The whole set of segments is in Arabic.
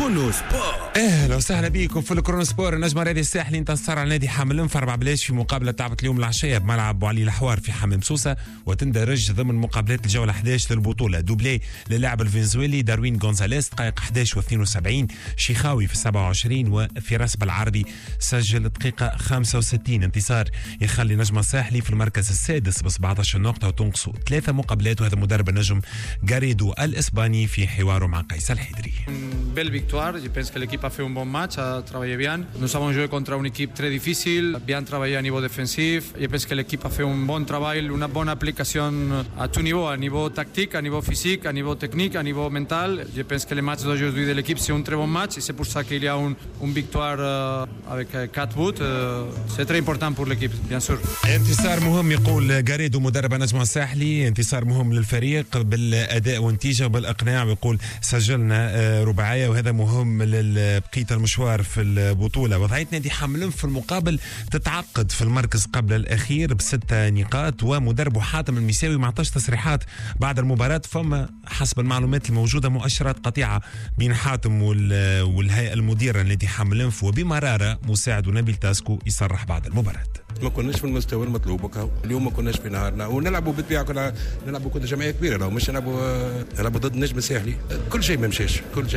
كرونو سبور. اهلا وسهلا بكم في الكرونو سبور. النجم الرياضي الساحلي انتصر على نادي حمل الانف 4-0 في مقابله لعبت اليوم العشيه بملعب بوعلي الحوار في حمام سوسه، وتندرج ضمن مقابلات الجوله 11 للبطوله. دوبلي للاعب الفنزويلي داروين غونزاليس دقائق 11 و72، شيخاوي في 27 وفراس بالعربي سجل دقيقه 65. انتصار يخلي نجم الساحلي في المركز السادس ب 17 نقطه وتنقصه 3 مقابلات، وهذا مدرب النجم غاريدو الاسباني في حواره مع قيس الحيدري. Belle victoire, je pense que l'équipe a fait un bon match, a travaillé bien. Nous avons joué contre une équipe très difficile, bien travaillé à niveau défensif. Je pense que l'équipe a fait un bon travail, une bonne application à tout niveau, à niveau tactique, à niveau physique, à niveau technique, à niveau mental. Je pense que le match d'aujourd'hui de l'équipe c'est un très bon match et c'est pour ça qu'il y a une victoire avec 4 buts. C'est très important pour l'équipe, bien sûr. انتصار مهم يقول غاريدو مدرب نجم الساحلي، انتصار مهم للفريق بالاداء والنتيجه وبالاقناع، ويقول سجلنا رباعيه وهذا مهم لبقيه المشوار في البطوله. وضعيه نادي حمل في المقابل تتعقد في المركز قبل الاخير ب6 نقاط، ومدربه حاتم المساوي ما عطاش تصريحات بعد المباراه. فما حسب المعلومات الموجوده مؤشرات قطيعه بين حاتم والهيئه المديره لنادي حمل الانف، وبمراره مساعد نبيل تاسكو يصرح بعد المباراه. ما كناش في المستوى المطلوب اليوم، ما كناش في نهارنا، ونلعبوا بالطبيعه كنا نلعبوا كنت جمعيه كبيره، لو مش نلعبوا ضد النجم الساحلي. كل شيء ما مشاش.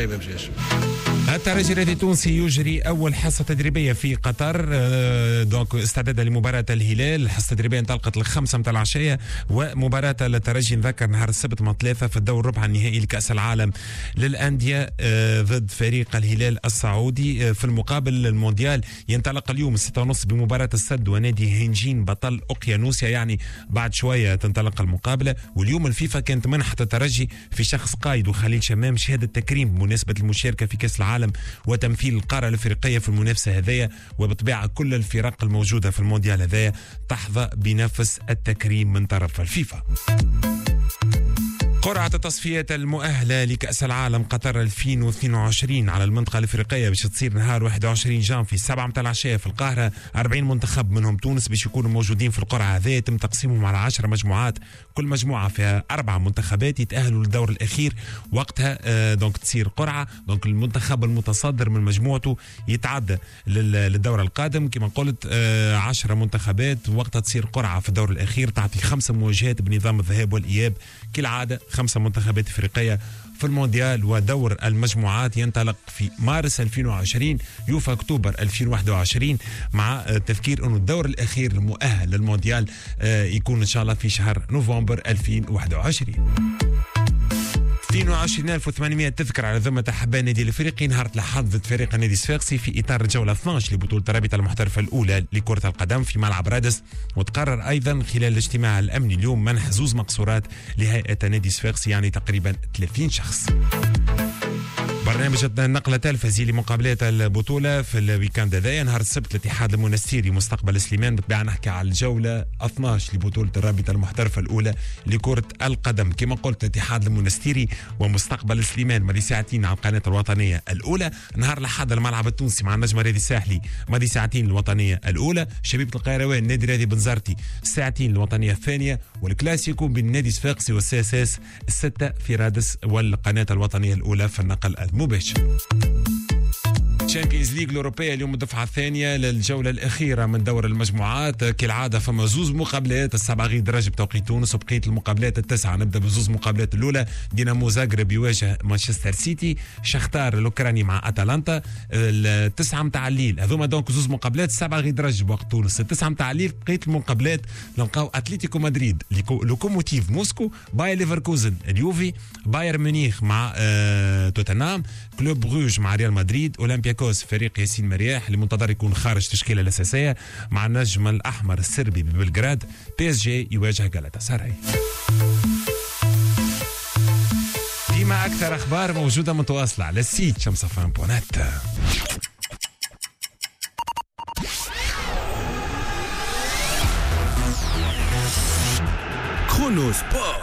الترجي الرياضي التونسي يجري اول حصه تدريبيه في قطر، دونك استعدادا لمباراه الهلال. الحصه التدريبيه انطلقت ل5 متاع العشيه، ومباراه الترجي نذكر نهار السبت مع 3 في الدور ربع النهائي لكاس العالم للانديه ضد فريق الهلال السعودي. في المقابل المونديال ينطلق اليوم 6:30 بمباراه السد ونادي هنجين بطل اوقيانوسيا، يعني بعد شويه تنطلق المقابله. واليوم الفيفا كانت منحت الترجي في شخص قايد وخليل شمام شهاده تكريم بمناسبه المشاركه في كاس العالم وتمثيل القاره الافريقيه في المنافسه هذيا، وبطبيعه كل الفرق الموجوده في المونديال هذايا تحظى بنفس التكريم من طرف الفيفا. قرعة التصفيات المؤهلة لكأس العالم قطر 2022 على المنطقة الإفريقية باش تصير نهار 21 جانفي 7 متاع العشية في القاهرة. 40 منتخب منهم تونس باش يكونوا موجودين في القرعة هذه، يتم تقسيمهم على 10 مجموعات، كل مجموعة فيها 4 منتخبات يتأهلوا للدور الأخير. وقتها دونك تصير قرعة، دونك المنتخب المتصدر من مجموعته يتعدى للدور القادم. كما قلت 10 منتخبات، وقتها تصير قرعة في الدور الأخير تعطي 5 مواجهات بنظام الذهاب والإياب كالعادة. 5 منتخبات افريقيه في المونديال، ودور المجموعات ينطلق في مارس 2020 يوفى اكتوبر 2021، مع تذكير انه الدور الاخير المؤهل للمونديال يكون ان شاء الله في شهر نوفمبر 2021. 22,800 تذكر على ذمة أحباء النادي الأفريقي نهار الأحد ضد فريق النادي الصفاقسي في إطار الجولة 12 لبطولة الرابطة المحترفة الأولى لكرة القدم في ملعب رادس. وتقرر أيضا خلال الاجتماع الأمني اليوم منح 2 مقصورات لهيئة النادي الصفاقسي، يعني تقريبا 30 شخص. برنامج النقلة التلفزي لمقابلات البطولة في الويكاند هذايا نهار السبت الاتحاد المنستيري مستقبل سليمان. بالطبيعة نحكي على الجولة 12 لبطولة الرابطة المحترفة الأولى لكرة القدم. كما قلت الاتحاد المنستيري ومستقبل سليمان ماضي ساعتين على القناة الوطنية الأولى. نهار الأحد الملعب التونسي مع النجم الرياضي الساحلي ماضي ساعتين الوطنية الأولى. شبيبة القيروان النادي الرياضي بنزرتي ساعتين الوطنية الثانية، والكلاسيكو بين النادي الصفاقسي والساساس 6 في رادس والقناة الوطنية الأولى في النقل المباشر. تشامبيونز ليج الأوروبية اليوم الدفعة الثانية للجولة الأخيرة من دور المجموعات. كالعادة فما 2 مقابلات، السبعة غير درجة بتوقيت تونس، وبقية المقابلات التسعة. نبدأ ب2 مقابلات الأولى، دينامو زاغرب يواجه مانشستر سيتي، شختار الأوكراني مع أتلانتا. 9 متاع الليل هذوما دونك 2 مقابلات، 7 غير درجة بوقت تونس. 9 متاع الليل بقية المقابلات نلقاو أتليتيكو مدريد لوكوموتيف موسكو، باير ليفركوزن اليوفي، باير مونيخ مع توتنهام، كلوب بروج مع ريال مدريد، أولمبياكوس فريق ياسين مرياح اللي منتظر يكون خارج تشكيله الاساسيه مع النجم الاحمر السربي ببلغراد. بي اس جي يواجه غالاتا سراي. ديما اكثر اخبار موجوده متواصله على السيت شمسة.net. كرونو سبور.